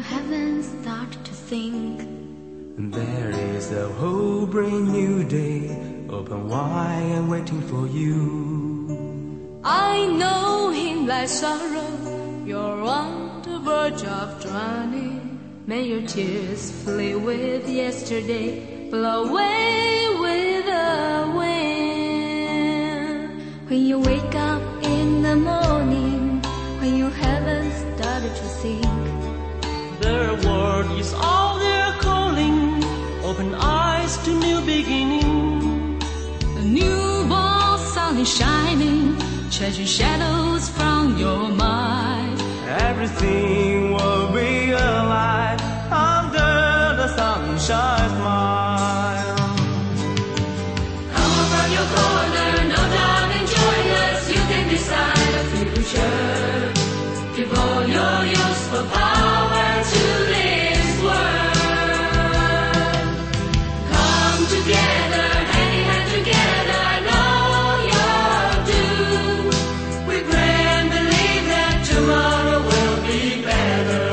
haven't started to think, there is a whole brand new day, open wide and waiting for you. I know him like sorrow, you're on the verge of drowning. May your tears flee with yesterday, blow away with the wind. When you wake up in the morning, when you haven't started to think, their word is all they're calling, open eyes to new beginning. a newborn sun is shining, chasing shadows from your mind. Everything will be alive under the sunshine's smile. Come on from your corner, no doubt and join us. You can decide the future. Give all your useful power to this world. Come together, hand in hand together. I know you're due. We pray and believe that tomorrow will be better.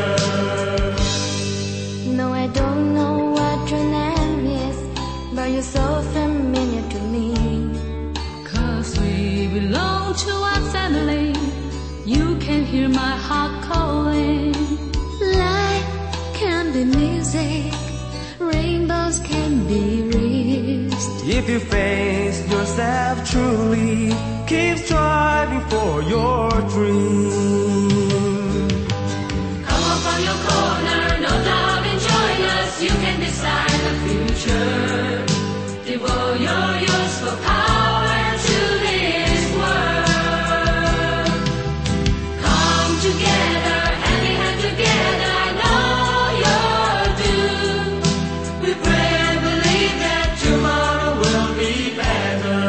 No, I don't know what your name is, but you're so familiar to me. 'Cause we belong to one family. You can hear my heart calling. Life can be music, rainbows can be raised. If you face yourself truly, keep striving for your dream. Come on from your corner, no doubt and join us. You can decide the future. Give all your useful power to this world. Come together, hand in hand together. I know you're due. We pray and believe that tomorrow will be better.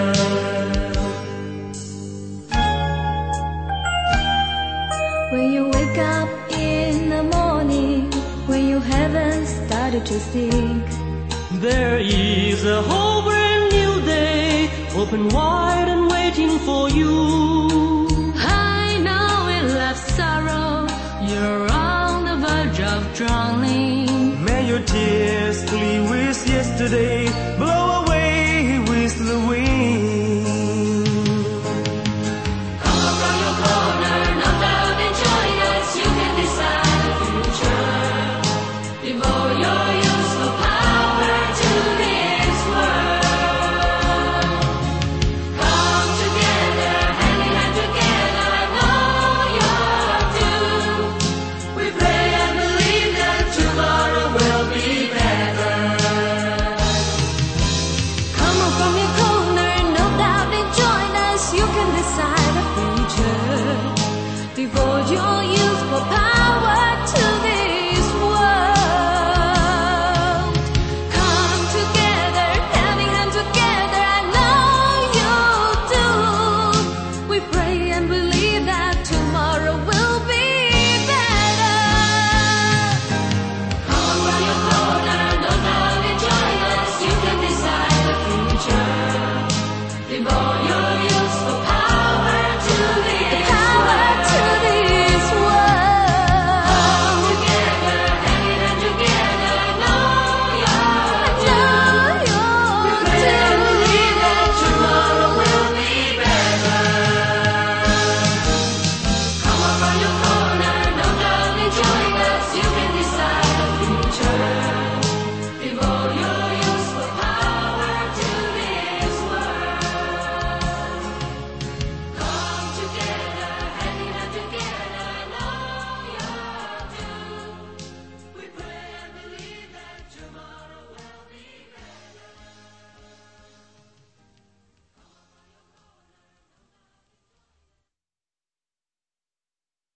When you wake up in the morning, when you haven't started to think, There is a whole brand new day, open wide and waiting for you. I know in love's sorrow, you're on the verge of drowning. May your tears flee with yesterday, blow